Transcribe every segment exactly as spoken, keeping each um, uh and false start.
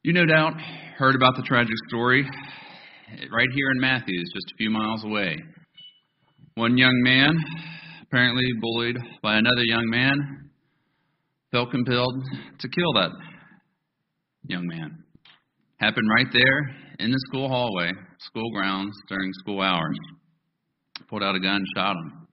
You no doubt heard about the tragic story right here in Matthews, just a few miles away. One young man, apparently bullied by another young man, felt compelled to kill that young man. Happened right there in the school hallway, school grounds, during school hours. Pulled out a gun, shot him.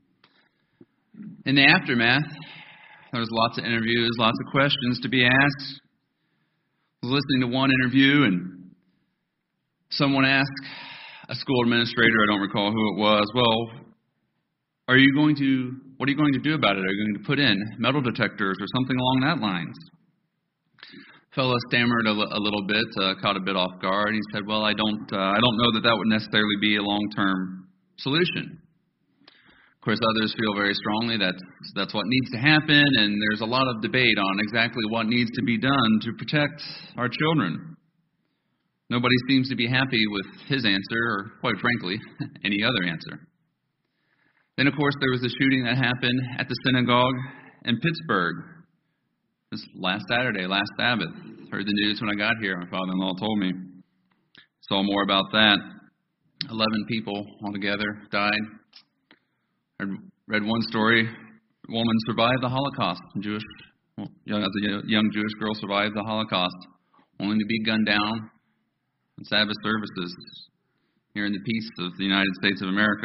In the aftermath, there was lots of interviews, lots of questions to be asked. I was listening to one interview, and someone asked a school administrator, I don't recall who it was, well, are you going to, what are you going to do about it? Are you going to put in metal detectors or something along that lines? Fellow stammered a, a little bit, uh, caught a bit off guard. He said, well, I don't, uh, I don't know that that would necessarily be a long-term solution. Of course, others feel very strongly that that's what needs to happen, and there's a lot of debate on exactly what needs to be done to protect our children. Nobody seems to be happy with his answer, or quite frankly, any other answer. Then, of course, there was the shooting that happened at the synagogue in Pittsburgh this last Saturday, last Sabbath. Heard the news when I got here. My father-in-law told me. Saw more about that. Eleven people altogether died. I read one story. A woman survived the Holocaust. Jewish, well, young, as a young Jewish girl survived the Holocaust, only to be gunned down in Sabbath services here in the peace of the United States of America.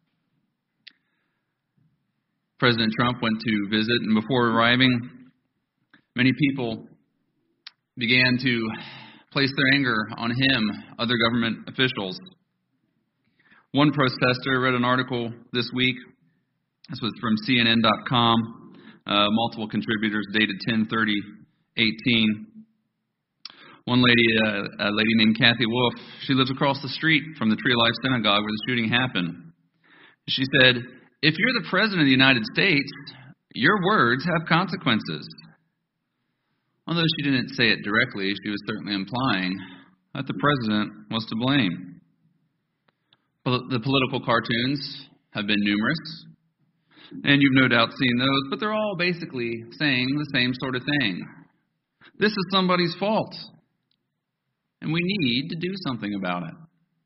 President Trump went to visit, and before arriving, many people began to place their anger on him, other government officials. One protester read an article this week. This was from C N N dot com, uh, multiple contributors, dated ten thirty eighteen. One lady, uh, a lady named Kathy Wolf, she lives across the street from the Tree of Life Synagogue where the shooting happened. She said, if you're the President of the United States, your words have consequences. Although she didn't say it directly, she was certainly implying that the President was to blame. But the political cartoons have been numerous, and you've no doubt seen those, but they're all basically saying the same sort of thing. This is somebody's fault, and we need to do something about it.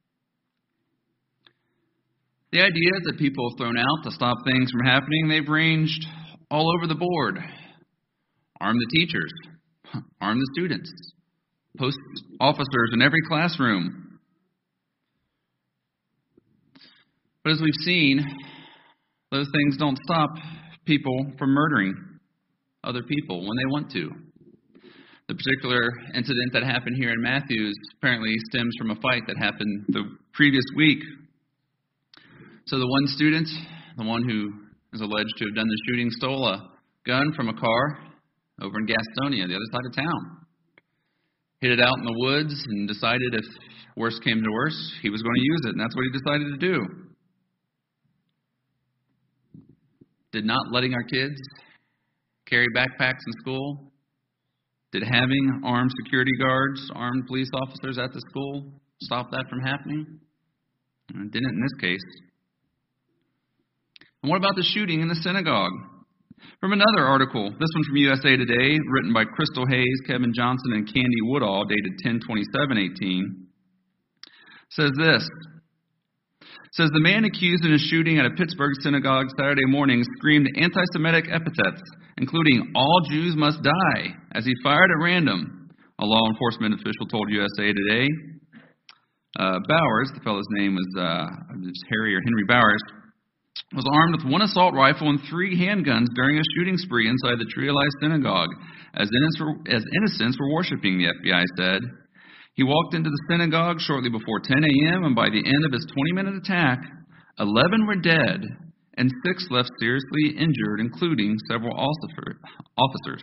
The ideas that people have thrown out to stop things from happening, they've ranged all over the board. Arm the teachers, arm the students, post officers in every classroom. But as we've seen, those things don't stop people from murdering other people when they want to. The particular incident that happened here in Matthews apparently stems from a fight that happened the previous week. So the one student, the one who is alleged to have done the shooting, stole a gun from a car over in Gastonia, the other side of town. Hid it out in the woods and decided if worse came to worse, he was going to use it, and that's what he decided to do. Did not letting our kids carry backpacks in school, did having armed security guards, armed police officers at the school stop that from happening? It didn't in this case. And what about the shooting in the synagogue? From another article, this one from U S A Today, written by Crystal Hayes, Kevin Johnson, and Candy Woodall, dated ten twenty-seven eighteen, says this. Says the man accused in a shooting at a Pittsburgh synagogue Saturday morning screamed anti-Semitic epithets, including "all Jews must die," as he fired at random, a law enforcement official told U S A Today. Uh, Bowers, the fellow's name was uh, Harry or Henry Bowers, was armed with one assault rifle and three handguns during a shooting spree inside the Tree of Life Synagogue, as innocents were worshiping, the F B I said. He walked into the synagogue shortly before ten a.m., and by the end of his twenty-minute attack, eleven were dead and six left seriously injured, including several officers.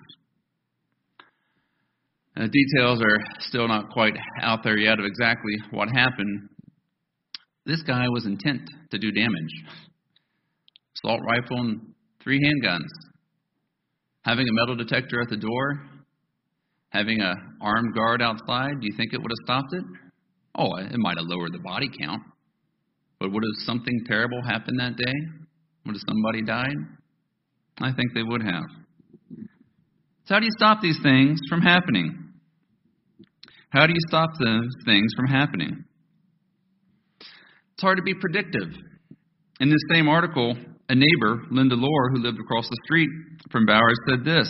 The details are still not quite out there yet of exactly what happened. This guy was intent to do damage. Assault rifle and three handguns. Having a metal detector at the door. Having an armed guard outside. Do you think it would have stopped it? Oh, it might have lowered the body count. But would have something terrible happened that day? Would have somebody died? I think they would have. So how do you stop these things from happening? How do you stop those things from happening? It's hard to be predictive. In this same article, a neighbor, Linda Lohr, who lived across the street from Bowers, said this.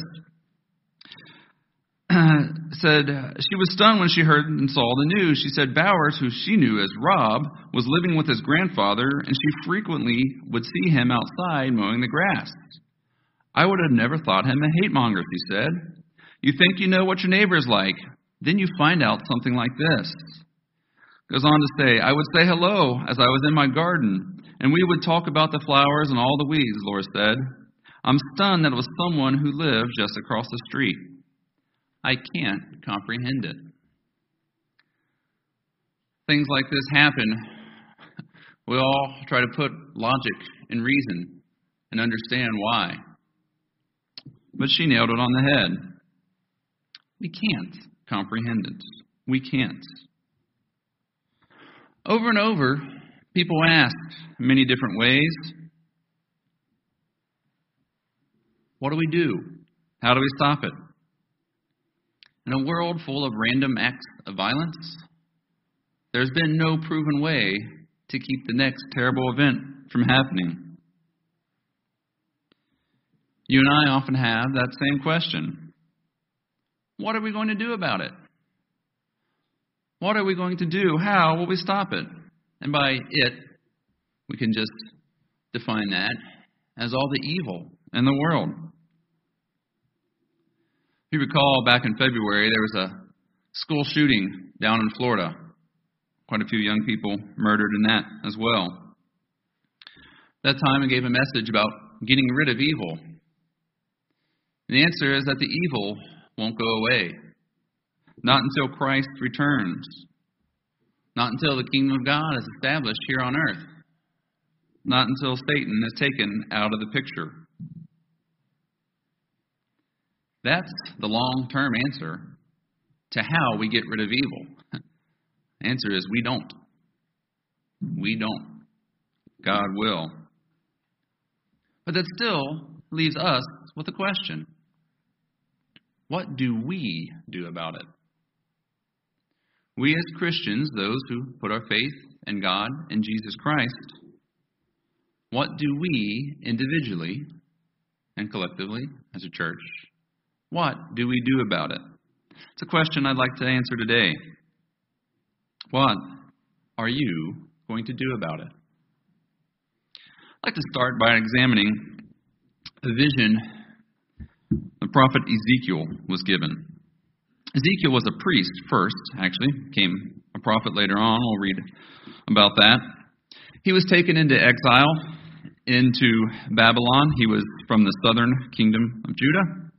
said she was stunned when she heard and saw the news. She said Bowers, who she knew as Rob, was living with his grandfather, and she frequently would see him outside mowing the grass. I would have never thought him a hate monger, she said. You think you know what your neighbor is like, then you find out something like this. Goes on to say, I would say hello as I was in my garden, and we would talk about the flowers and all the weeds, Laura said. I'm stunned that it was someone who lived just across the street. I can't comprehend it. Things like this happen. We all try to put logic and reason and understand why. But she nailed it on the head. We can't comprehend it. We can't. Over and over, people ask in many different ways, what do we do? How do we stop it? In a world full of random acts of violence, there's been no proven way to keep the next terrible event from happening. You and I often have that same question. What are we going to do about it? What are we going to do? How will we stop it? And by it, we can just define that as all the evil in the world. If you recall, back in February, there was a school shooting down in Florida. Quite a few young people murdered in that as well. That time I gave a message about getting rid of evil. The answer is that the evil won't go away. Not until Christ returns. Not until the kingdom of God is established here on earth. Not until Satan is taken out of the picture. That's the long-term answer to how we get rid of evil. The answer is we don't. We don't. God will. But that still leaves us with a question. What do we do about it? We as Christians, those who put our faith in God and Jesus Christ, what do we individually and collectively as a church, what do we do about it? It's a question I'd like to answer today. What are you going to do about it? I'd like to start by examining a vision the prophet Ezekiel was given. Ezekiel was a priest first, actually, became a prophet later on. We'll read about that. He was taken into exile into Babylon. He was from the southern kingdom of Judah.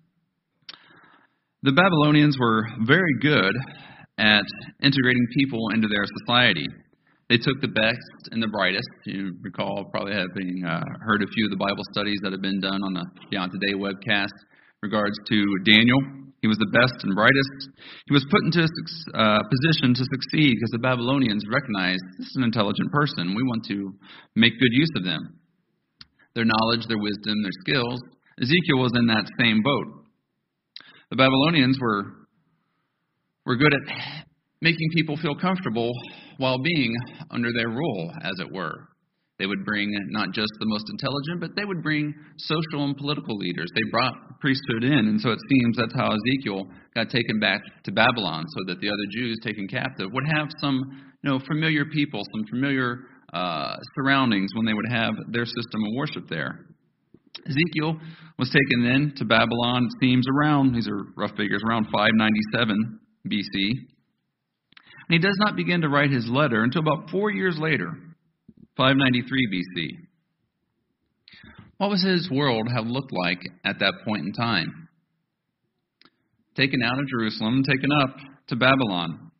The Babylonians were very good at integrating people into their society. They took the best and the brightest. You recall probably having uh, heard a few of the Bible studies that have been done on the Beyond Today webcast in regards to Daniel. He was the best and brightest. He was put into a uh, position to succeed because the Babylonians recognized this is an intelligent person. We want to make good use of them. Their knowledge, their wisdom, their skills. Ezekiel was in that same boat. The Babylonians were were good at making people feel comfortable while being under their rule, as it were. They would bring not just the most intelligent, but they would bring social and political leaders. They brought priesthood in, and so it seems that's how Ezekiel got taken back to Babylon, so that the other Jews taken captive would have some, you know, familiar people, some familiar uh, surroundings when they would have their system of worship there. Ezekiel was taken then to Babylon, it seems around, these are rough figures, around five ninety-seven B C. And he does not begin to write his letter until about four years later, five ninety-three B C. What was his world have looked like at that point in time? Taken out of Jerusalem, taken up to Babylon.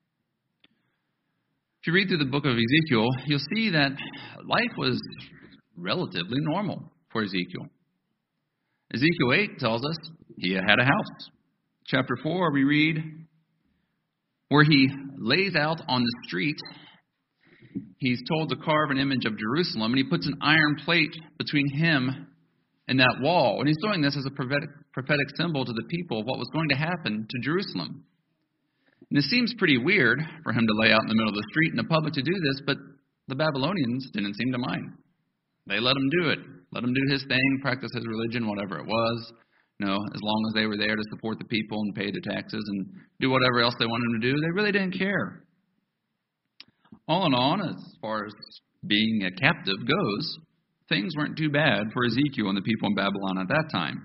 If you read through the book of Ezekiel, you'll see that life was relatively normal for Ezekiel. Ezekiel eight tells us he had a house. Chapter four, we read where he lays out on the street. He's told to carve an image of Jerusalem, and he puts an iron plate between him and that wall. And he's doing this as a prophetic, prophetic symbol to the people of what was going to happen to Jerusalem. And it seems pretty weird for him to lay out in the middle of the street in the public to do this, but the Babylonians didn't seem to mind. They let him do it. Let him do his thing, practice his religion, whatever it was. You know, as long as they were there to support the people and pay the taxes and do whatever else they wanted to do, they really didn't care. All in all, as far as being a captive goes, things weren't too bad for Ezekiel and the people in Babylon at that time.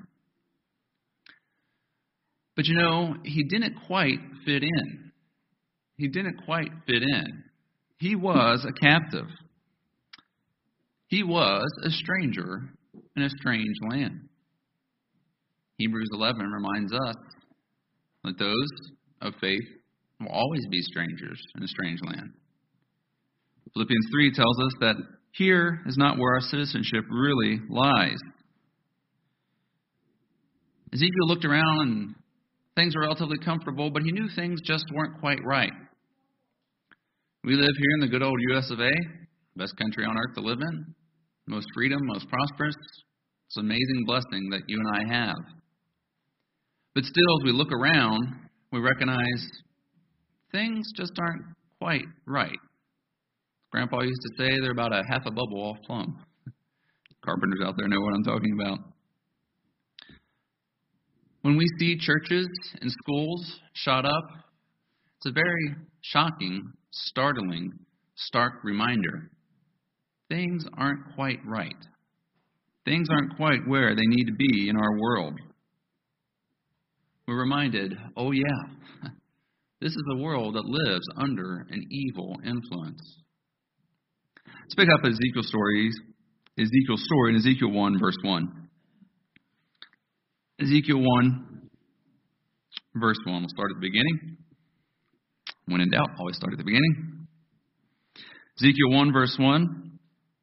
But you know, he didn't quite fit in. He didn't quite fit in. He was a captive. He was a stranger in a strange land. Hebrews eleven reminds us that those of faith will always be strangers in a strange land. Philippians three tells us that here is not where our citizenship really lies. Ezekiel looked around and things were relatively comfortable, but he knew things just weren't quite right. We live here in the good old U S of A, best country on earth to live in, most freedom, most prosperous. It's an amazing blessing that you and I have. But still, as we look around, we recognize things just aren't quite right. Grandpa used to say they're about a half a bubble off plumb. Carpenters out there know what I'm talking about. When we see churches and schools shot up, it's a very shocking, startling, stark reminder. Things aren't quite right. Things aren't quite where they need to be in our world. We're reminded, oh yeah, this is a world that lives under an evil influence. Let's pick up Ezekiel's stories, Ezekiel's story in Ezekiel one, verse one. Ezekiel one, verse one. We'll start at the beginning. When in doubt, always start at the beginning. Ezekiel one, verse one.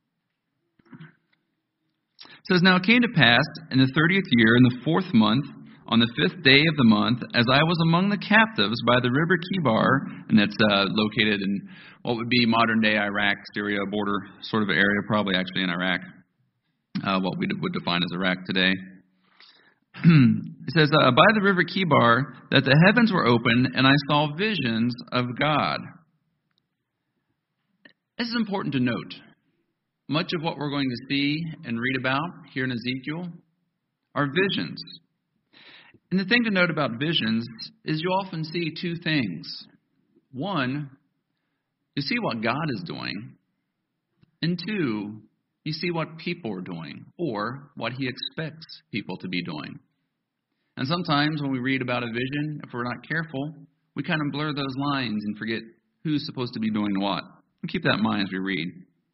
It says, Now it came to pass in the thirtieth year, in the fourth month, on the fifth day of the month, as I was among the captives by the river Kibar, and that's uh, located in what would be modern-day Iraq, Syria border sort of area, probably actually in Iraq, uh, what we would define as Iraq today. It says, uh, by the river Kibar, that the heavens were open, and I saw visions of God. This is important to note. Much of what we're going to see and read about here in Ezekiel are visions. And the thing to note about visions is you often see two things. One, you see what God is doing. And two, you see what people are doing or what he expects people to be doing. And sometimes when we read about a vision, if we're not careful, we kind of blur those lines and forget who's supposed to be doing what. And keep that in mind as we read.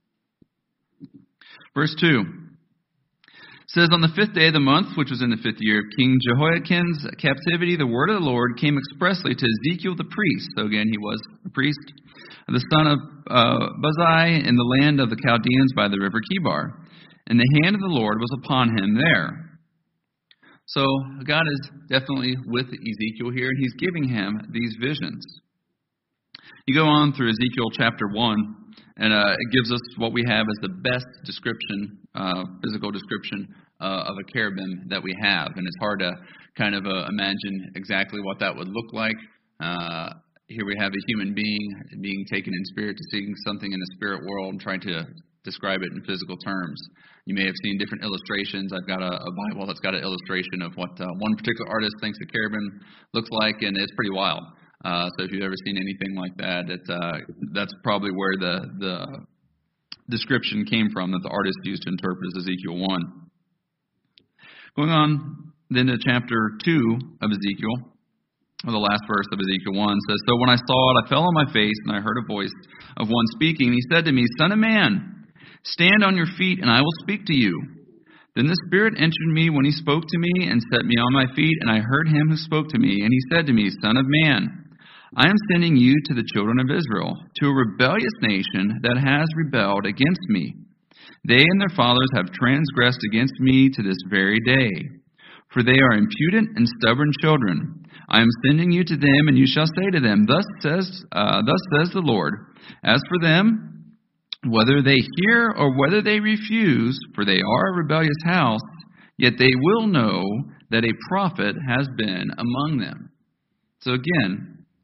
Verse two. It says, On the fifth day of the month, which was in the fifth year of King Jehoiakim's captivity, the word of the Lord came expressly to Ezekiel the priest. So again, he was a priest, the son of uh, Buzi in the land of the Chaldeans by the river Kibar. And the hand of the Lord was upon him there. So God is definitely with Ezekiel here, and he's giving him these visions. You go on through Ezekiel chapter one, and uh, it gives us what we have as the best description, uh, physical description uh, of a cherubim that we have. And it's hard to kind of uh, imagine exactly what that would look like. Uh, here we have a human being being taken in spirit to seeing something in the spirit world and trying to describe it in physical terms. You may have seen different illustrations. I've got a, a Bible that's got an illustration of what uh, one particular artist thinks a cherubim looks like, and it's pretty wild. Uh, so if you've ever seen anything like that, it's, uh, that's probably where the, the description came from that the artist used to interpret Ezekiel one. Going on then to chapter two of Ezekiel, or the last verse of Ezekiel one says, So when I saw it, I fell on my face, and I heard a voice of one speaking. He said to me, Son of man, stand on your feet, and I will speak to you. Then the Spirit entered me when he spoke to me and set me on my feet, and I heard him who spoke to me. And he said to me, Son of man, I am sending you to the children of Israel, to a rebellious nation that has rebelled against me. They and their fathers have transgressed against me to this very day. For they are impudent and stubborn children. I am sending you to them, and you shall say to them, Thus says, uh, thus says the Lord, As for them, whether they hear or whether they refuse, for they are a rebellious house, yet they will know that a prophet has been among them. So again,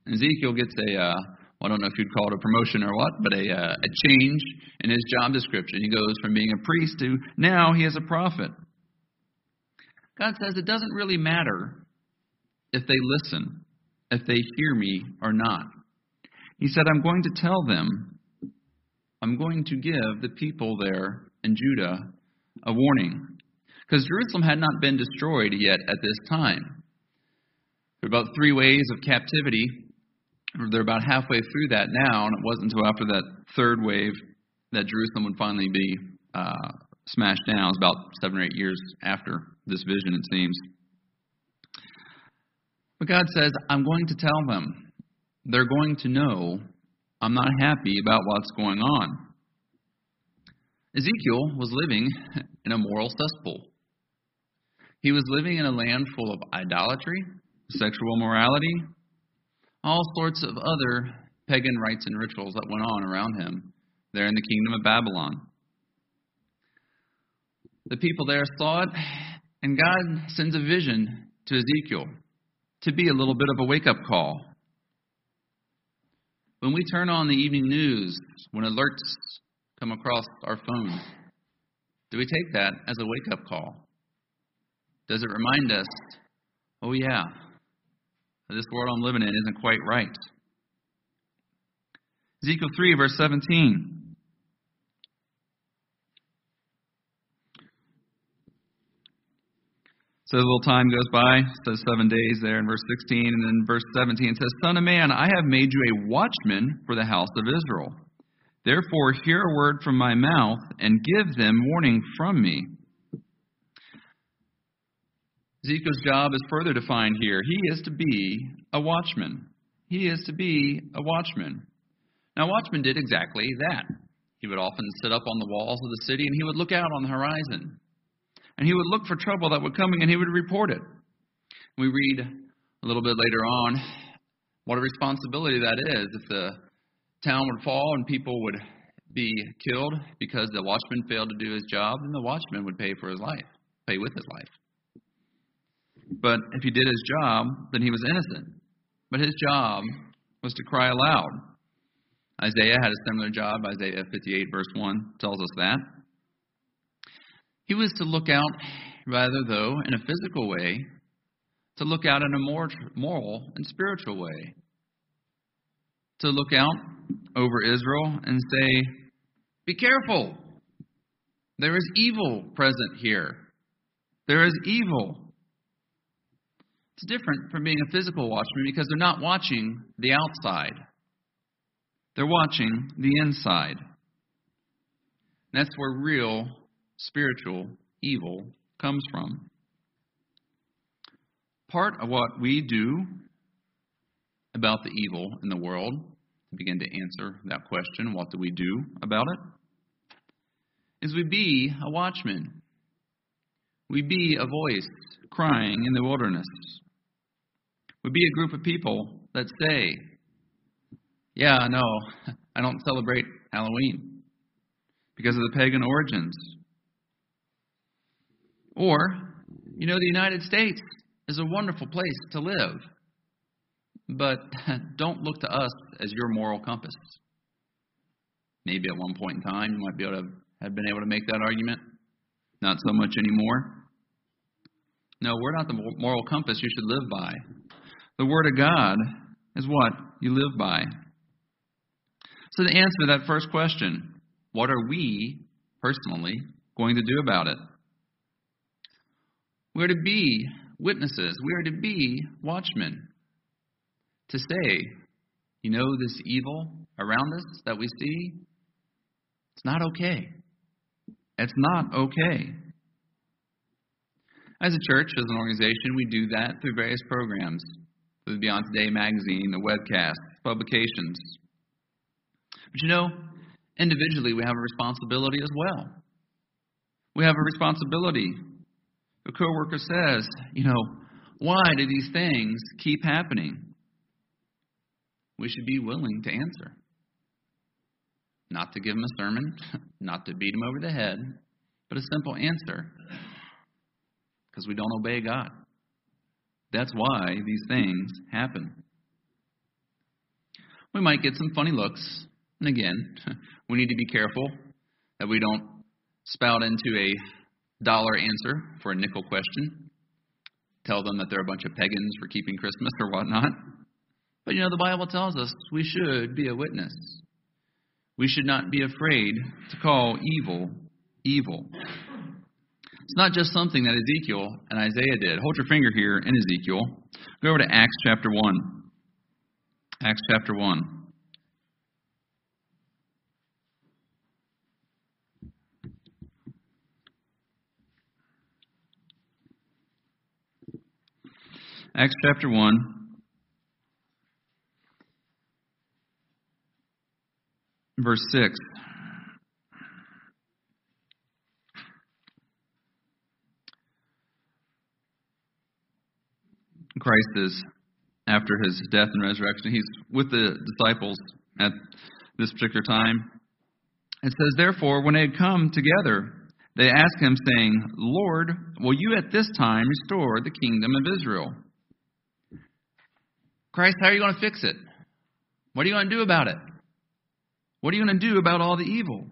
Ezekiel gets a, uh, well, I don't know if you'd call it a promotion or what, but a, uh, a change in his job description. He goes from being a priest to now he is a prophet. God says it doesn't really matter if they listen, if they hear me or not. He said, I'm going to tell them, I'm going to give the people there in Judah a warning. Because Jerusalem had not been destroyed yet at this time. There were about three waves of captivity. They're about halfway through that now, and it wasn't until after that third wave that Jerusalem would finally be uh, smashed down. It was about seven or eight years after this vision, it seems. But God says, I'm going to tell them. They're going to know I'm not happy about what's going on. Ezekiel was living in a moral cesspool. He was living in a land full of idolatry, sexual morality, all sorts of other pagan rites and rituals that went on around him there in the kingdom of Babylon. The people there saw it, and God sends a vision to Ezekiel to be a little bit of a wake-up call. When we turn on the evening news, when alerts come across our phone, do we take that as a wake-up call? Does it remind us, oh yeah, this world I'm living in isn't quite right? Ezekiel three, verse seventeen. So a little time goes by, it says seven days there in verse sixteen, and then verse seventeen it says, Son of man, I have made you a watchman for the house of Israel. Therefore hear a word from my mouth, and give them warning from me. Ezekiel's job is further defined here. He is to be a watchman. He is to be a watchman. Now, a watchman did exactly that. He would often sit up on the walls of the city, and he would look out on the horizon. And he would look for trouble that would come, and he would report it. We read a little bit later on what a responsibility that is. If the town would fall and people would be killed because the watchman failed to do his job, then the watchman would pay for his life, pay with his life. But if he did his job, then he was innocent. But his job was to cry aloud. Isaiah had a similar job. Isaiah fifty-eight, verse one tells us that. He was to look out, rather though, in a physical way, to look out in a more moral and spiritual way. To look out over Israel and say, be careful. There is evil present here. There is evil. It's different from being a physical watchman because they're not watching the outside. They're watching the inside. And that's where real spiritual evil comes from. Part of what we do about the evil in the world, to begin to answer that question, what do we do about it, is we be a watchman. We be a voice crying in the wilderness. We be a group of people that say, yeah, no, I don't celebrate Halloween because of the pagan origins. Or, you know, the United States is a wonderful place to live, but don't look to us as your moral compass. Maybe at one point in time you might be able to have been able to make that argument. Not so much anymore. No, we're not the moral compass you should live by. The Word of God is what you live by. So to answer that first question, what are we personally going to do about it? We are to be witnesses. We are to be watchmen. To say, you know, this evil around us that we see, it's not okay. It's not okay. As a church, as an organization, we do that through various programs. Through the Beyond Today magazine, the webcast, publications. But you know, individually we have a responsibility as well. We have a responsibility. A coworker says, you know, why do these things keep happening? We should be willing to answer. Not to give them a sermon, not to beat them over the head, but a simple answer. Because we don't obey God. That's why these things happen. we might get some funny looks. And again, we need to be careful that we don't spout into a dollar answer for a nickel question. Tell them that they're a bunch of pagans for keeping Christmas or whatnot. But you know, the Bible tells us we should be a witness. We should not be afraid to call evil, evil. It's not just something that Ezekiel and Isaiah did. Hold your finger here in Ezekiel. Go over to Acts chapter one. Acts chapter one. Acts chapter one. Verse six. Christ is, after his death and resurrection, he's with the disciples at this particular time. It says, therefore, when they had come together, they asked him, saying, Lord, will you at this time restore the kingdom of Israel? Christ, how are you going to fix it? What are you going to do about it? What are you going to do about all the evil?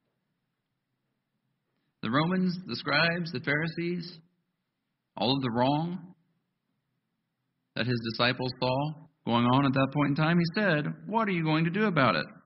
The Romans, the scribes, the Pharisees, all of the wrong that his disciples saw going on at that point in time, he said, what are you going to do about it?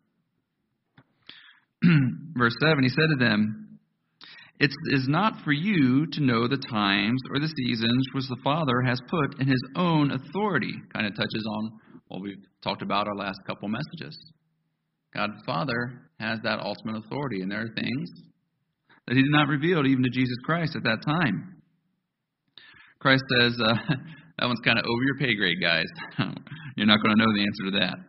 Verse seven, he said to them, it is not for you to know the times or the seasons which the Father has put in his own authority. Kind of touches on what we've talked about our last couple messages. God the Father has that ultimate authority, and there are things that he did not reveal even to Jesus Christ at that time. Christ says, uh, that one's kind of over your pay grade, guys. You're not going to know the answer to that.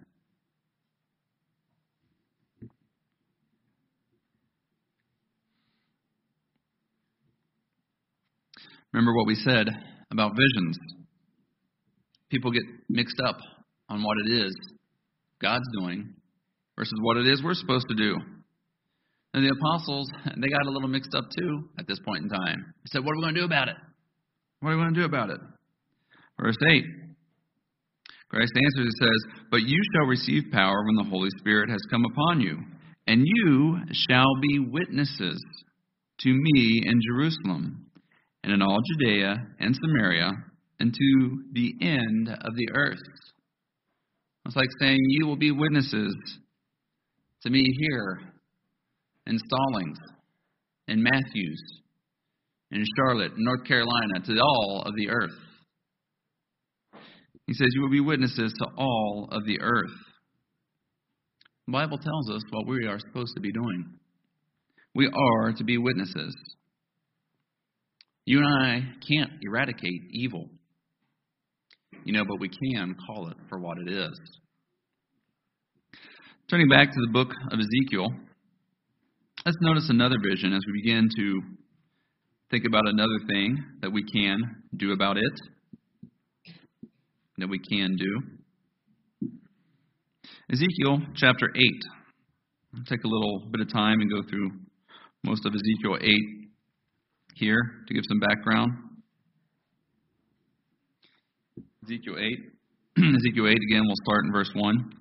Remember what we said about visions. People get mixed up on what it is God's doing versus what it is we're supposed to do. And the apostles, they got a little mixed up too at this point in time. They said, what are we going to do about it? What are we going to do about it? Verse eight. Christ answers and says, but you shall receive power when the Holy Spirit has come upon you, and you shall be witnesses to me in Jerusalem, and in all Judea and Samaria, and to the end of the earth. It's like saying, you will be witnesses to me here in Stallings, in Matthews, in Charlotte, in North Carolina, to all of the earth. He says, you will be witnesses to all of the earth. The Bible tells us what we are supposed to be doing. We are to be witnesses. You and I can't eradicate evil. You know, but we can call it for what it is. Turning back to the book of Ezekiel, let's notice another vision as we begin to think about another thing that we can do about it, that we can do. Ezekiel chapter eight. I'll take a little bit of time and go through most of Ezekiel eight here to give some background. Ezekiel eight. Ezekiel eight, again, we'll start in verse one.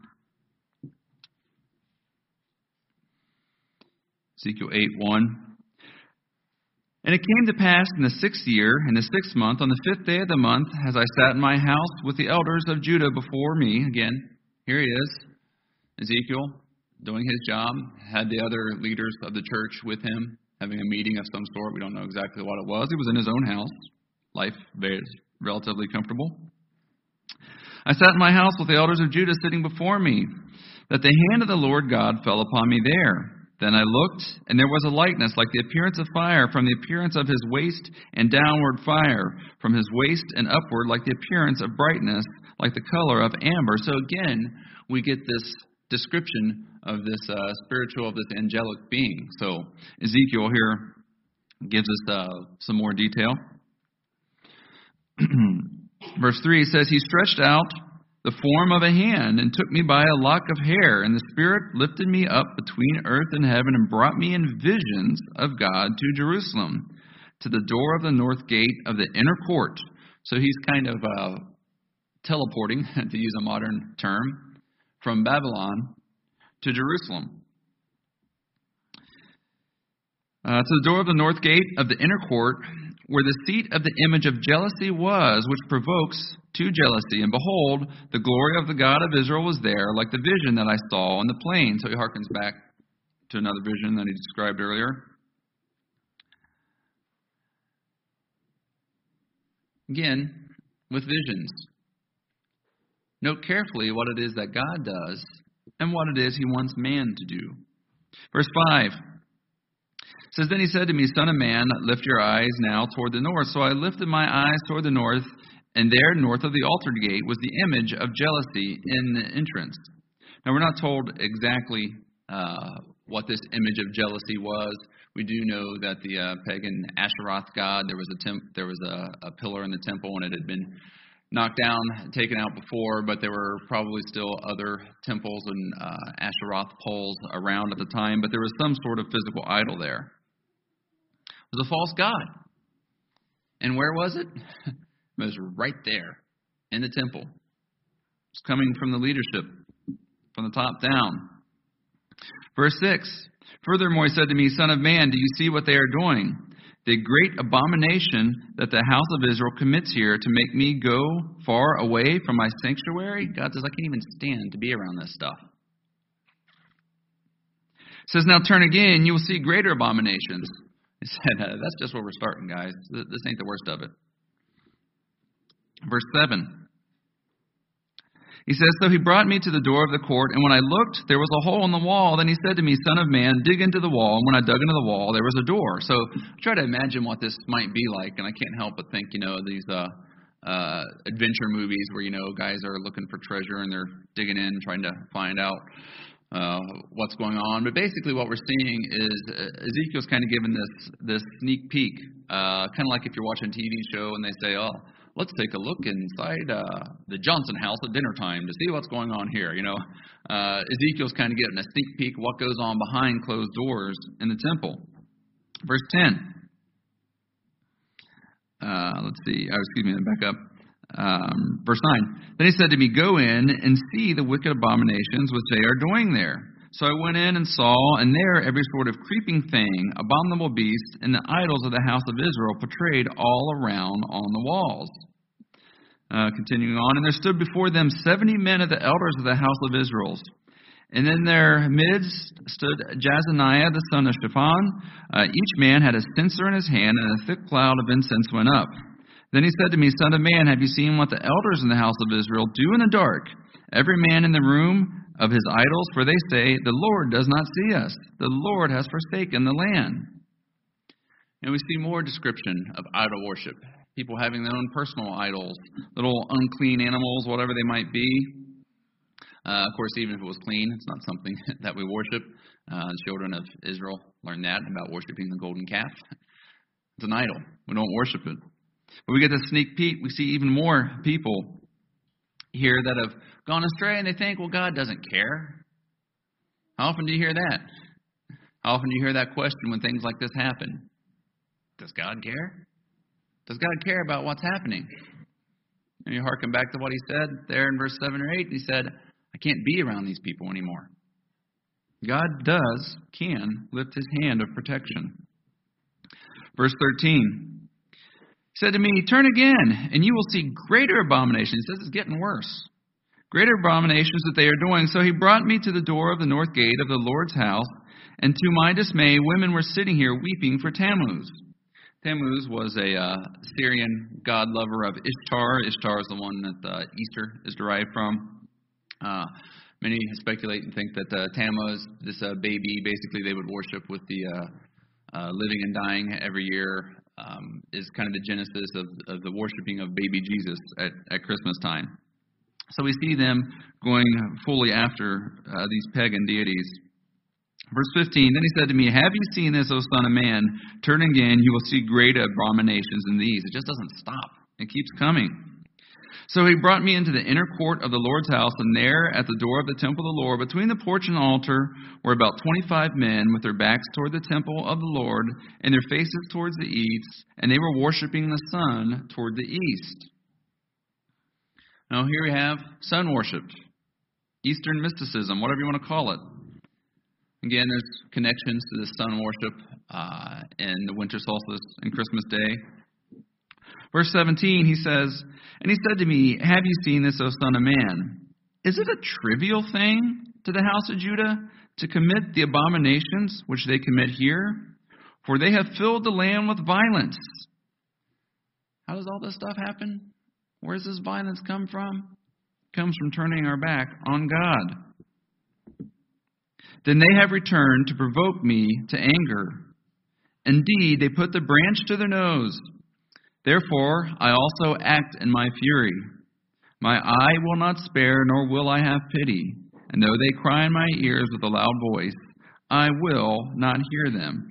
Ezekiel eight, one. And it came to pass in the sixth year, in the sixth month, on the fifth day of the month, as I sat in my house with the elders of Judah before me, again, here he is, Ezekiel, doing his job, had the other leaders of the church with him, having a meeting of some sort. We don't know exactly what it was. He was in his own house. Life very relatively comfortable. I sat in my house with the elders of Judah sitting before me, that the hand of the Lord God fell upon me there. Then I looked, and there was a likeness like the appearance of fire, from the appearance of his waist and downward fire, from his waist and upward like the appearance of brightness, like the color of amber. So again, we get this description of this uh, spiritual, of this angelic being. So Ezekiel here gives us uh, some more detail. Verse three says, he stretched out the form of a hand and took me by a lock of hair, and the Spirit lifted me up between earth and heaven and brought me in visions of God to Jerusalem, to the door of the north gate of the inner court. So he's kind of uh, teleporting, to use a modern term, from Babylon to Jerusalem. Uh, to the door of the north gate of the inner court, where the seat of the image of jealousy was, which provokes to jealousy. And behold, the glory of the God of Israel was there, like the vision that I saw in the plain. So he harkens back to another vision that he described earlier. Again, with visions. Note carefully what it is that God does and what it is he wants man to do. Verse five says, Then he said to me, Son of man, lift your eyes now toward the north. So I lifted my eyes toward the north, and there, north of the altar gate, was the image of jealousy in the entrance. Now, we're not told exactly uh, what this image of jealousy was. We do know that the uh, pagan Asheroth god, there was a temp- there was a, a pillar in the temple, and it had been knocked down, taken out before, but there were probably still other temples and uh, Asheroth poles around at the time, but there was some sort of physical idol there. It was a false god. And where was it? It was right there in the temple. It's coming from the leadership, from the top down. Verse six, Furthermore he said to me, Son of man, do you see what they are doing? The great abomination that the house of Israel commits here to make me go far away from my sanctuary? God says, I can't even stand to be around this stuff. It says, Now turn again, you will see greater abominations. He said, uh, that's just where we're starting, guys. This ain't the worst of it. Verse seven. He says, So he brought me to the door of the court, and when I looked, there was a hole in the wall. Then he said to me, Son of man, dig into the wall. And when I dug into the wall, there was a door. So I try to imagine what this might be like, and I can't help but think, you know, these uh, uh, adventure movies where, you know, guys are looking for treasure, and they're digging in, trying to find out uh, what's going on. But basically what we're seeing is Ezekiel's kind of given this this sneak peek, uh, kind of like if you're watching a T V show and they say, oh, let's take a look inside uh, the Johnson house at dinner time to see what's going on here. You know, uh, Ezekiel's kind of getting a sneak peek of what goes on behind closed doors in the temple. Verse ten. Uh, let's see. Oh, excuse me. Back up. Um, verse nine. Then he said to me, Go in and see the wicked abominations which they are doing there. So I went in and saw, and there every sort of creeping thing, abominable beast, and the idols of the house of Israel portrayed all around on the walls. Uh, continuing on, and there stood before them seventy men of the elders of the house of Israel. And in their midst stood Jazaniah the son of Shaphan. Uh, each man had a censer in his hand, and a thick cloud of incense went up. Then he said to me, Son of man, have you seen what the elders in the house of Israel do in the dark? Every man in the room of his idols, for they say, The Lord does not see us. The Lord has forsaken the land. And we see more description of idol worship. People having their own personal idols, little unclean animals, whatever they might be. Uh, of course, even if it was clean, it's not something that we worship. Uh, the children of Israel learned that about worshiping the golden calf. It's an idol. We don't worship it. But we get this sneak peek. We see even more people here that have gone astray, and they think, well, God doesn't care. How often do you hear that? How often do you hear that question when things like this happen? Does God care? Does God care about what's happening? And you hearken back to what he said there in verse seven or eight. He said, I can't be around these people anymore. God does, can, lift his hand of protection. Verse thirteen. He said to me, Turn again, and you will see greater abominations. He says it's getting worse. Greater abominations that they are doing. So he brought me to the door of the north gate of the Lord's house, and to my dismay, women were sitting here weeping for Tammuz. Tammuz was a uh, Syrian god lover of Ishtar. Ishtar is the one that uh, Easter is derived from. Uh, many speculate and think that uh, Tammuz, this uh, baby, basically they would worship with the uh, uh, living and dying every year. Um, is kind of the genesis of, of the worshiping of baby Jesus at, at Christmas time. So we see them going fully after uh, these pagan deities. Verse fifteen, Then he said to me, Have you seen this, O son of man? Turn again, you will see great abominations in these. It just doesn't stop. It keeps coming. So he brought me into the inner court of the Lord's house, and there at the door of the temple of the Lord, between the porch and altar, were about twenty-five men with their backs toward the temple of the Lord, and their faces towards the east, and they were worshiping the sun toward the east. Now here we have sun worship. Eastern mysticism, whatever you want to call it. Again, there's connections to the sun worship uh, and the winter solstice and Christmas Day. Verse seventeen, he says, "And he said to me, have you seen this, O son of man? Is it a trivial thing to the house of Judah to commit the abominations which they commit here? For they have filled the land with violence." How does all this stuff happen? Where does this violence come from? It comes from turning our back on God. "Then they have returned to provoke me to anger. Indeed, they put the branch to their nose. Therefore, I also act in my fury. My eye will not spare, nor will I have pity. And though they cry in my ears with a loud voice, I will not hear them."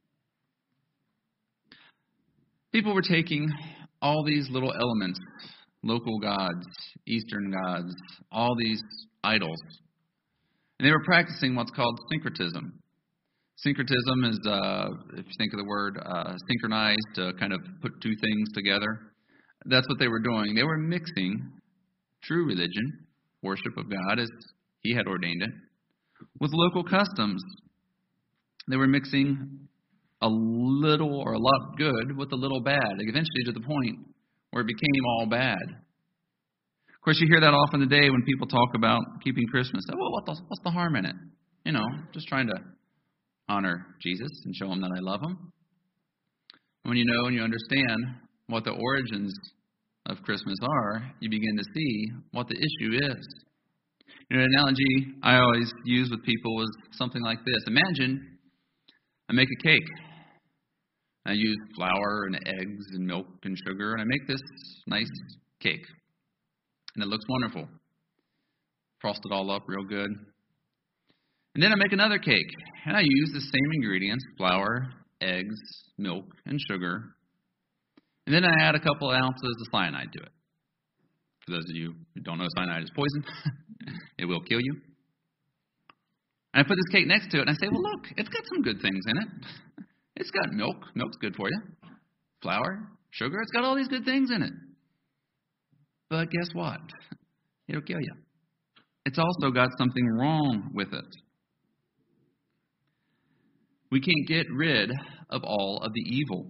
People were taking all these little elements, local gods, Eastern gods, all these idols, and they were practicing what's called syncretism. Syncretism is, uh, if you think of the word, uh, synchronized, to kind of put two things together. That's what they were doing. They were mixing true religion, worship of God as He had ordained it, with local customs. They were mixing a little or a lot good with a little bad, eventually to the point where it became all bad. Of course, you hear that often today when people talk about keeping Christmas. Oh, well, what the, what's the harm in it? You know, just trying to honor Jesus and show Him that I love Him. When you know and you understand what the origins of Christmas are, you begin to see what the issue is. You know, an analogy I always use with people is something like this. Imagine I make a cake. I use flour and eggs and milk and sugar, and I make this nice cake. And it looks wonderful. Frost it all up real good. And then I make another cake, and I use the same ingredients, flour, eggs, milk, and sugar. And then I add a couple of ounces of cyanide to it. For those of you who don't know, cyanide is poison. It will kill you. And I put this cake next to it, and I say, well, look, it's got some good things in it. It's got milk. Milk's good for you. Flour, sugar, it's got all these good things in it. But guess what? It'll kill you. It's also got something wrong with it. We can't get rid of all of the evil.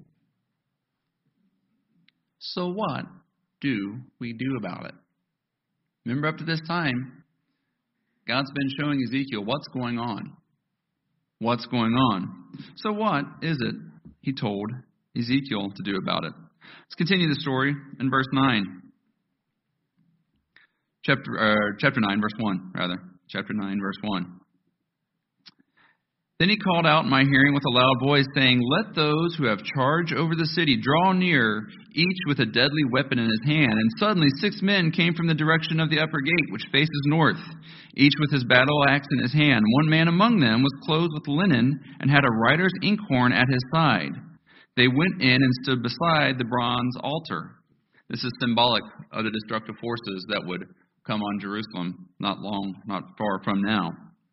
So what do we do about it? Remember, up to this time, God's been showing Ezekiel what's going on. What's going on? So what is it He told Ezekiel to do about it? Let's continue the story in verse nine. Chapter, uh, chapter nine, verse one, rather. Chapter nine, verse one. "Then he called out in my hearing with a loud voice, saying, Let those who have charge over the city draw near, each with a deadly weapon in his hand. And suddenly six men came from the direction of the upper gate, which faces north, each with his battle axe in his hand. One man among them was clothed with linen and had a writer's inkhorn at his side. They went in and stood beside the bronze altar." This is symbolic of the destructive forces that would come on Jerusalem not long, not far from now.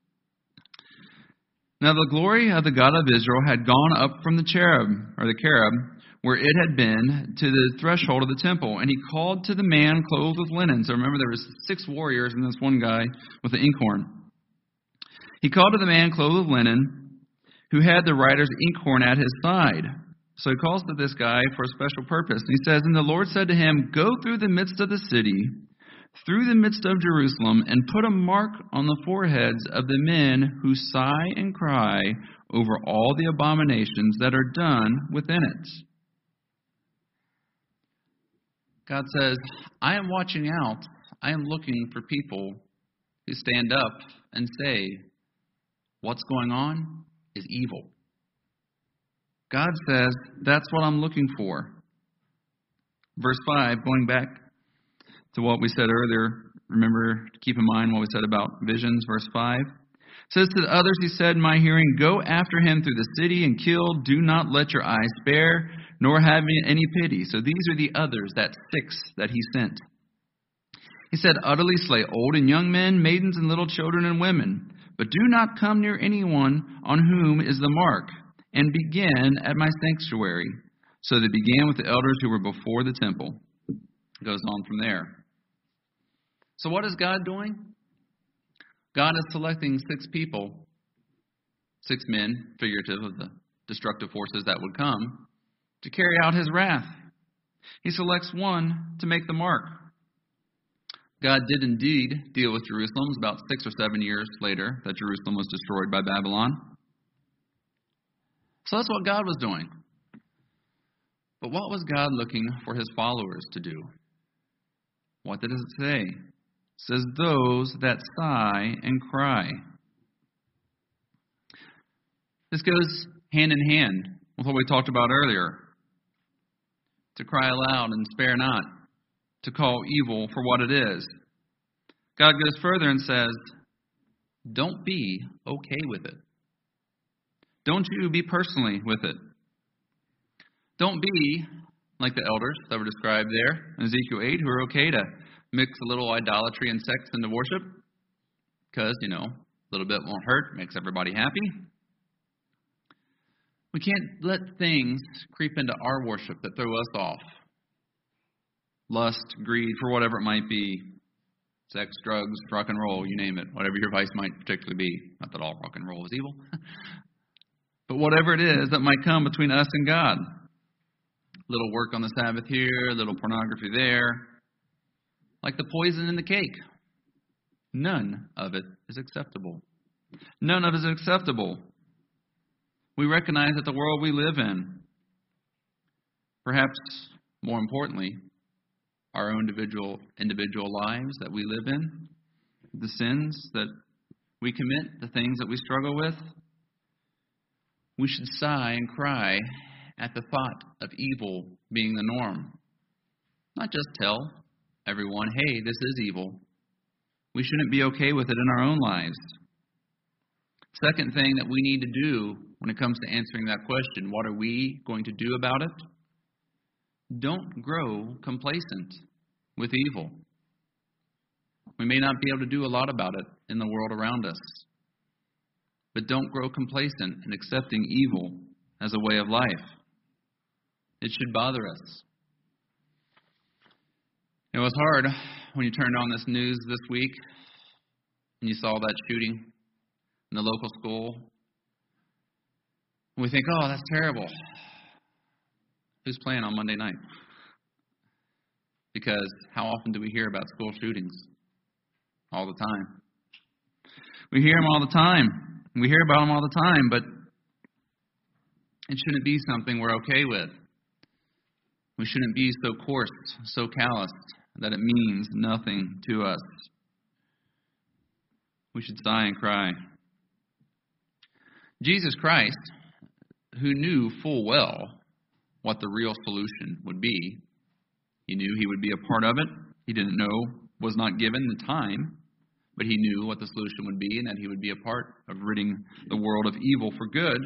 "Now the glory of the God of Israel had gone up from the cherub, or the cherub, where it had been, to the threshold of the temple. And he called to the man clothed with linen." So remember, there was six warriors and this one guy with the inkhorn. "He called to the man clothed with linen, who had the writer's inkhorn at his side." So he calls to this guy for a special purpose. And he says, "And the Lord said to him, Go through the midst of the city, through the midst of Jerusalem, and put a mark on the foreheads of the men who sigh and cry over all the abominations that are done within it." God says, I am watching out. I am looking for people who stand up and say, what's going on is evil. God says, that's what I'm looking for. Verse five, going back to what we said earlier, remember to keep in mind what we said about visions, verse five. It says, "To the others he said in my hearing, Go after him through the city and kill. Do not let your eyes spare, nor have any pity." So these are the others, that six that he sent. He said, "Utterly slay old and young men, maidens and little children and women. But do not come near anyone on whom is the mark, and begin at my sanctuary." So they began with the elders who were before the temple. It goes on from there. So what is God doing? God is selecting six people, six men, figurative of the destructive forces that would come, to carry out his wrath. He selects one to make the mark. God did indeed deal with Jerusalem. It was about six or seven years later that Jerusalem was destroyed by Babylon. So that's what God was doing. But what was God looking for his followers to do? What does it say? It says, those that sigh and cry. This goes hand in hand with what we talked about earlier. To cry aloud and spare not. To call evil for what it is. God goes further and says, don't be okay with it. Don't you be personally with it. Don't be like the elders that were described there in Ezekiel eight, who are okay to mix a little idolatry and sex into worship because, you know, a little bit won't hurt, makes everybody happy. We can't let things creep into our worship that throw us off. Lust, greed, for whatever it might be. Sex, drugs, rock and roll, you name it. Whatever your vice might particularly be. Not that all rock and roll is evil. But whatever it is that might come between us and God. Little work on the Sabbath here, little pornography there. Like the poison in the cake. None of it is acceptable. None of it is acceptable. We recognize that the world we live in, perhaps more importantly, our own individual individual lives that we live in, the sins that we commit, the things that we struggle with, we should sigh and cry at the thought of evil being the norm. Not just tell everyone, hey, this is evil. We shouldn't be okay with it in our own lives. Second thing that we need to do when it comes to answering that question, what are we going to do about it? Don't grow complacent with evil. We may not be able to do a lot about it in the world around us, but don't grow complacent in accepting evil as a way of life. It should bother us. It was hard when you turned on this news this week and you saw that shooting in the local school. And we think, oh, that's terrible. Who's playing on Monday night? Because how often do we hear about school shootings? All the time. We hear them all the time. We hear about them all the time, but it shouldn't be something we're okay with. We shouldn't be so coarse, so calloused, that it means nothing to us. We should sigh and cry. Jesus Christ, who knew full well what the real solution would be, he knew he would be a part of it. He didn't know, was not given the time, but he knew what the solution would be and that he would be a part of ridding the world of evil for good.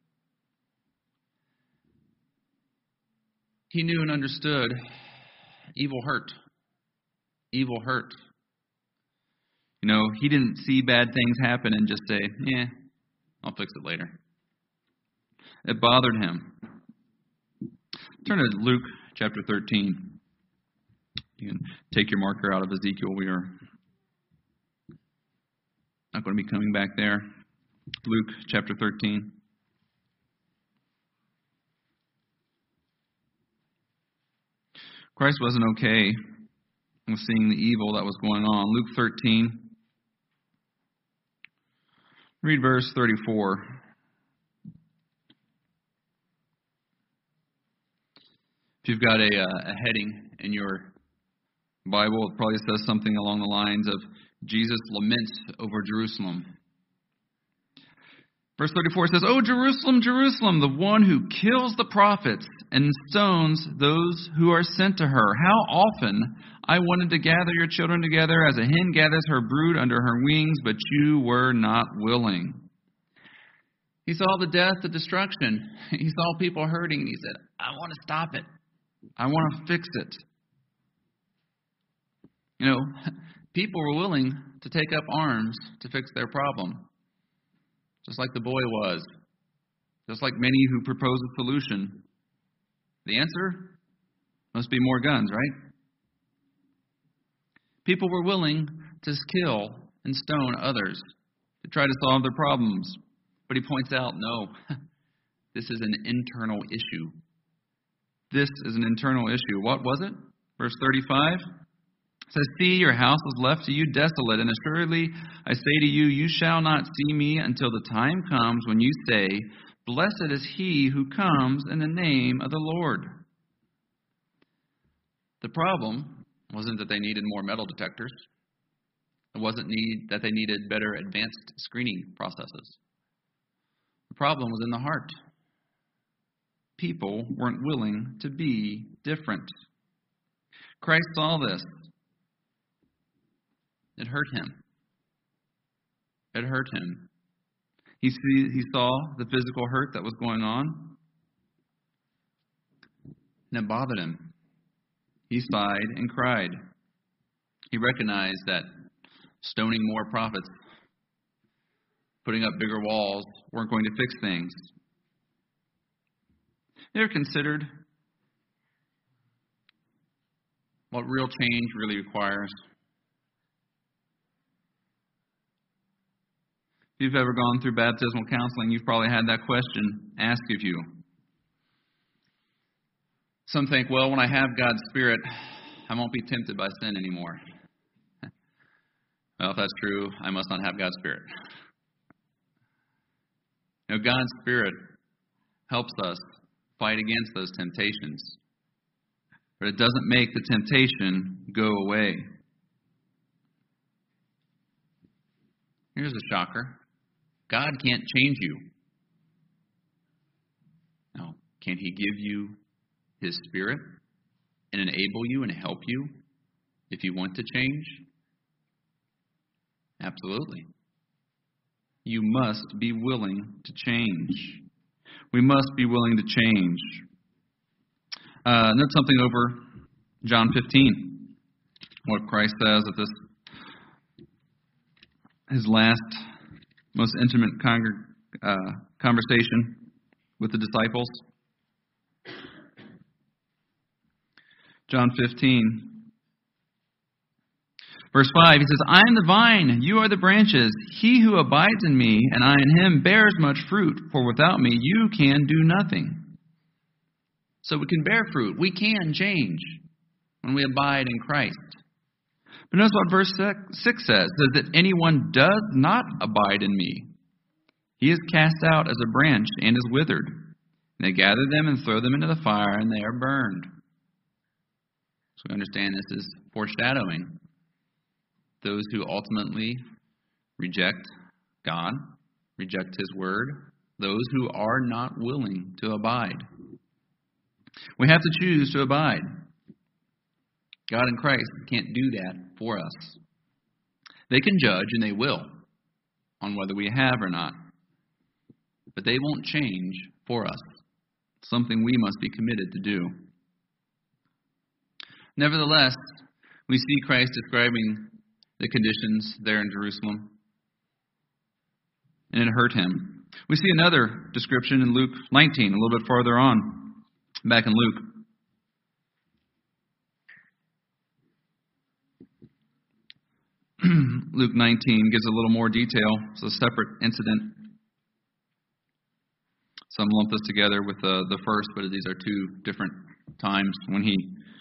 He knew and understood evil hurt. Evil hurt. You know, he didn't see bad things happen and just say, yeah, I'll fix it later. It bothered him. Turn to Luke chapter thirteen. You can take your marker out of Ezekiel. We are not going to be coming back there. Luke chapter thirteen. Christ wasn't okay with seeing the evil that was going on. Luke thirteen. Read verse thirty-four. If you've got a, uh, a heading in your Bible, it probably says something along the lines of Jesus laments over Jerusalem. Verse thirty-four says, "O Jerusalem, Jerusalem, the one who kills the prophets and stones those who are sent to her. How often I wanted to gather your children together as a hen gathers her brood under her wings, but you were not willing." He saw the death, the destruction. He saw people hurting, and he said, I want to stop it. I want to fix it. You know, people were willing to take up arms to fix their problem. Just like the boy was. Just like many who propose a solution. The answer must be more guns, right? People were willing to kill and stone others to try to solve their problems. But he points out, no, this is an internal issue. This is an internal issue. What was it? Verse thirty-five says, see, your house is left to you desolate, and assuredly I say to you, you shall not see me until the time comes when you say, blessed is he who comes in the name of the Lord. The problem wasn't that they needed more metal detectors. It wasn't need that they needed better advanced screening processes. The problem was in the heart. People weren't willing to be different. Christ saw this. It hurt him. It hurt him. He, see, he saw the physical hurt that was going on, and it bothered him. He sighed and cried. He recognized that stoning more prophets, putting up bigger walls, weren't going to fix things. You ever considered what real change really requires? If you've ever gone through baptismal counseling, you've probably had that question asked of you. Some think, well, when I have God's Spirit, I won't be tempted by sin anymore. Well, if that's true, I must not have God's Spirit. You know, God's Spirit helps us fight against those temptations, but it doesn't make the temptation go away. Here's a shocker. God can't change you. Now, can He give you His Spirit and enable you and help you if you want to change? Absolutely. You must be willing to change. We must be willing to change. Uh, note something over John fifteen. What Christ says at this, his last, most intimate congr- uh, conversation with the disciples. John fifteen. Verse five, he says, I am the vine, you are the branches. He who abides in me, and I in him, bears much fruit, for without me you can do nothing. So we can bear fruit. We can change when we abide in Christ. But notice what verse six says. It says that anyone does not abide in me, he is cast out as a branch and is withered. And they gather them and throw them into the fire, and they are burned. So we understand this is foreshadowing. Those who ultimately reject God, reject His word, those who are not willing to abide. We have to choose to abide. God and Christ can't do that for us. They can judge, and they will, on whether we have or not. But they won't change for us. Something we must be committed to do. Nevertheless, we see Christ describing the conditions there in Jerusalem, and it hurt him. We see another description in Luke nineteen, a little bit farther on, back in Luke. Luke nineteen gives a little more detail. It's a separate incident. Some lump this together with the, the first, but these are two different times when he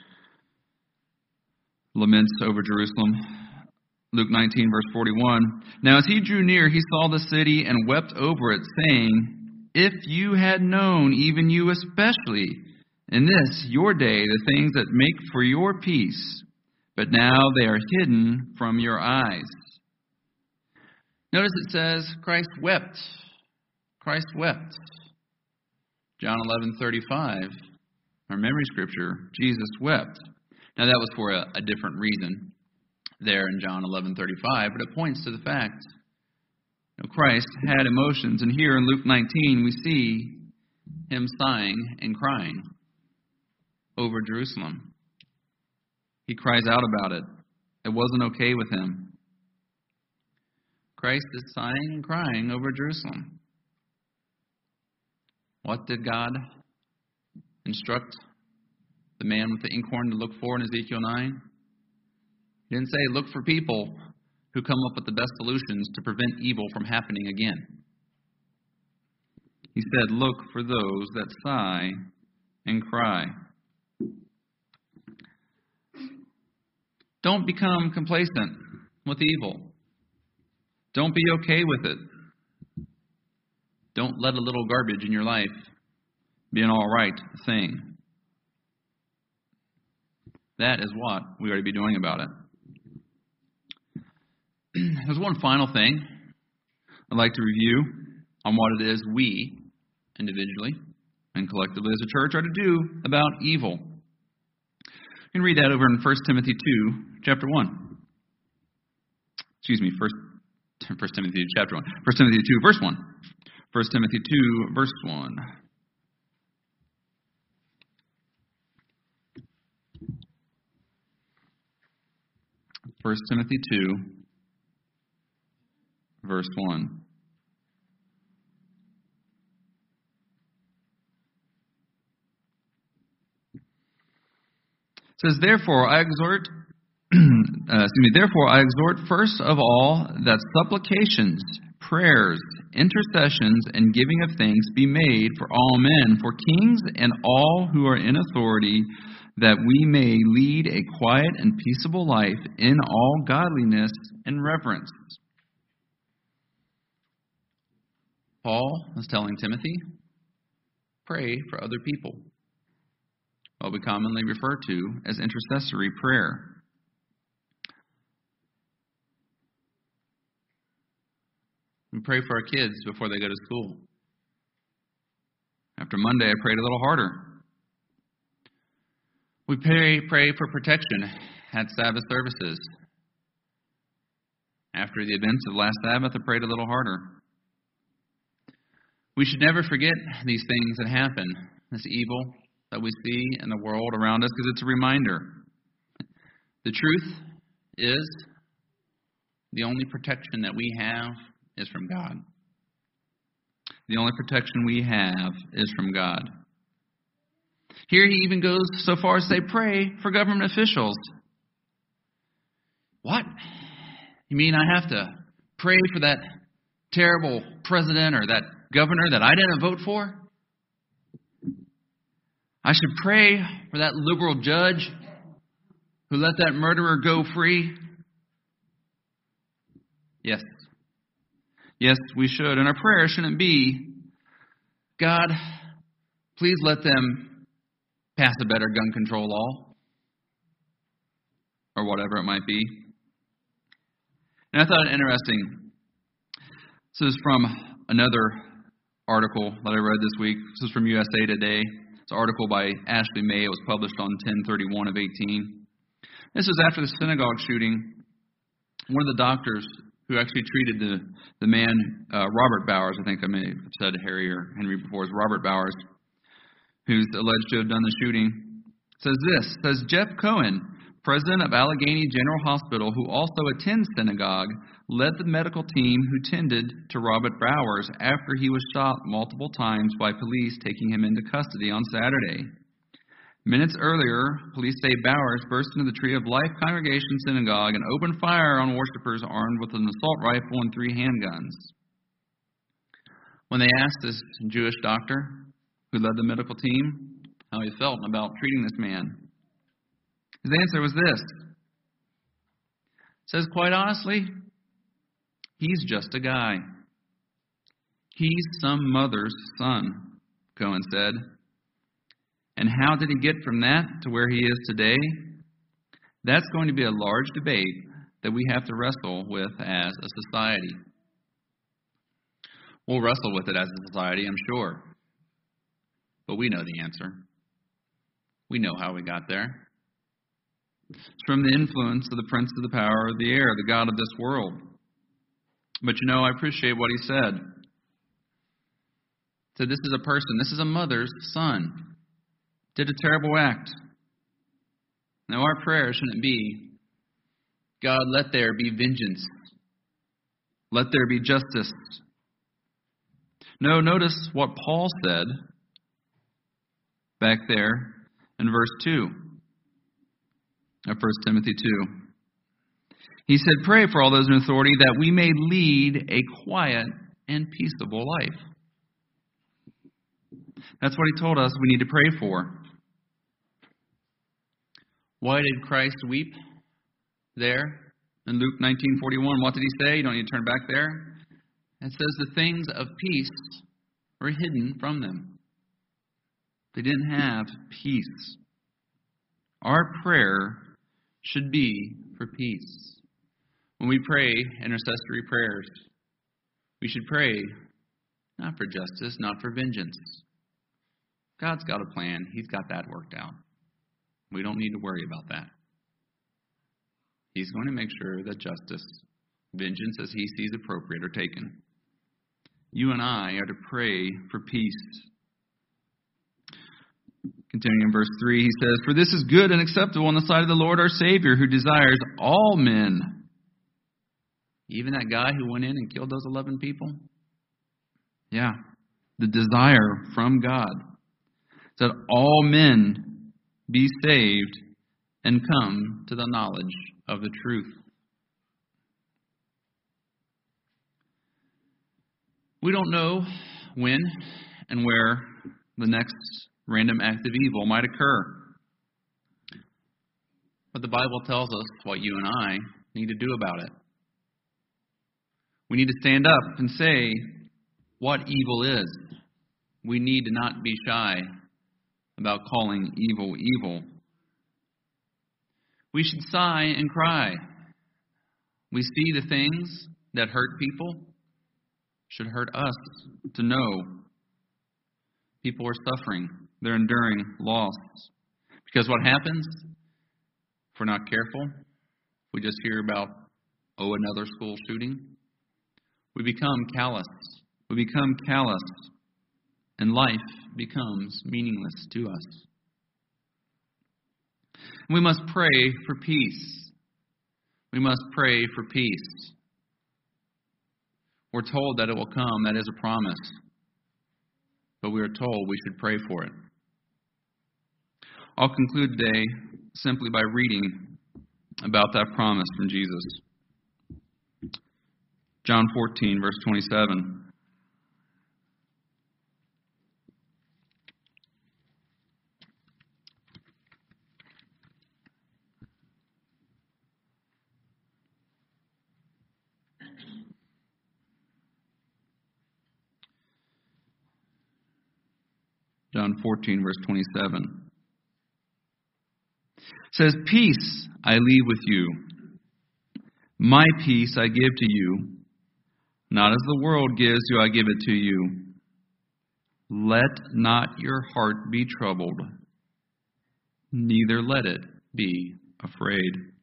laments over Jerusalem. Luke nineteen, verse forty-one. Now as he drew near, he saw the city and wept over it, saying, if you had known, even you especially, in this your day, the things that make for your peace, but now they are hidden from your eyes. Notice it says, Christ wept. Christ wept. John eleven thirty-five, our memory scripture, Jesus wept. Now that was for a, a different reason there in John eleven thirty-five, but it points to the fact that Christ had emotions. And here in Luke nineteen, we see him sighing and crying over Jerusalem. He cries out about it. It wasn't okay with him. Christ is sighing and crying over Jerusalem. What did God instruct the man with the inkhorn to look for in Ezekiel nine? He didn't say, look for people who come up with the best solutions to prevent evil from happening again. He said, "Look for those that sigh and cry." Don't become complacent with evil. Don't be okay with it. Don't let a little garbage in your life be an all right thing. That is what we are to be doing about it. There's one final thing I'd like to review on what it is we, individually and collectively as a church, are to do about evil. You can read that over in First Timothy two, chapter one. Excuse me, First, First Timothy chapter one. First Timothy two, verse one. First Timothy two, verse one. First Timothy two, verse one. It says, "Therefore I exhort, uh, excuse me, therefore I exhort first of all that supplications, prayers, intercessions, and giving of thanks be made for all men, for kings and all who are in authority, that we may lead a quiet and peaceable life in all godliness and reverence." Paul is telling Timothy, pray for other people, what we commonly refer to as intercessory prayer. We pray for our kids before they go to school. After Monday, I prayed a little harder. We pray, pray for protection at Sabbath services. After the events of last Sabbath, I prayed a little harder. We should never forget these things that happen, this evil that we see in the world around us, because it's a reminder. The truth is, the only protection that we have is from God. The only protection we have is from God. Here he even goes so far as to say, pray for government officials. What? You mean I have to pray for that terrible president or that governor that I didn't vote for? I should pray for that liberal judge who let that murderer go free? Yes. Yes, we should. And our prayer shouldn't be, God, please let them pass a better gun control law, or whatever it might be. And I thought it interesting. This is from another article that I read this week. This is from U S A Today. It's an article by Ashley May. It was published on ten thirty-one of eighteen. This was after the synagogue shooting. One of the doctors who actually treated the, the man, uh, Robert Bowers, I think I may have said Harry or Henry before, is Robert Bowers, who's alleged to have done the shooting, says this, says Jeff Cohen, president of Allegheny General Hospital, who also attends synagogue, led the medical team who tended to Robert Bowers after he was shot multiple times by police taking him into custody on Saturday. Minutes earlier, police say Bowers burst into the Tree of Life Congregation Synagogue and opened fire on worshipers armed with an assault rifle and three handguns. When they asked this Jewish doctor who led the medical team how he felt about treating this man, his answer was this. It says, quite honestly, he's just a guy. He's some mother's son, Cohen said. And how did he get from that to where he is today? That's going to be a large debate that we have to wrestle with as a society. We'll wrestle with it as a society, I'm sure. But we know the answer. We know how we got there. It's from the influence of the prince of the power of the air, the god of this world. But you know, I appreciate what he said. He said, this is a person, this is a mother's son. Did a terrible act. Now our prayer shouldn't be, God, let there be vengeance. Let there be justice. No, notice what Paul said back there in verse two of First Timothy two. He said, pray for all those in authority that we may lead a quiet and peaceable life. That's what he told us we need to pray for. Why did Christ weep there in Luke nineteen forty-one? What did he say? You don't need to turn back there. It says the things of peace were hidden from them. They didn't have peace. Our prayer should be for peace. When we pray intercessory prayers, we should pray not for justice, not for vengeance. God's got a plan. He's got that worked out. We don't need to worry about that. He's going to make sure that justice, vengeance as he sees appropriate, are taken. You and I are to pray for peace. Continuing in verse three, he says, for this is good and acceptable in the sight of the Lord our Savior, who desires all men. Even that guy who went in and killed those eleven people? Yeah, the desire from God that all men be saved and come to the knowledge of the truth. We don't know when and where the next random act of evil might occur. But the Bible tells us what you and I need to do about it. We need to stand up and say what evil is. We need to not be shy about calling evil evil. We should sigh and cry. We see the things that hurt people should hurt us to know people are suffering. They're enduring loss. Because what happens if we're not careful? We just hear about, oh, another school shooting. We become callous. We become callous. And life becomes meaningless to us. We must pray for peace. We must pray for peace. We're told that it will come. That is a promise. But we are told we should pray for it. I'll conclude today simply by reading about that promise from Jesus. John fourteen, verse twenty-seven. John fourteen, verse twenty-seven. It says, peace I leave with you. My peace I give to you. Not as the world gives do I give it to you. Let not your heart be troubled, neither let it be afraid.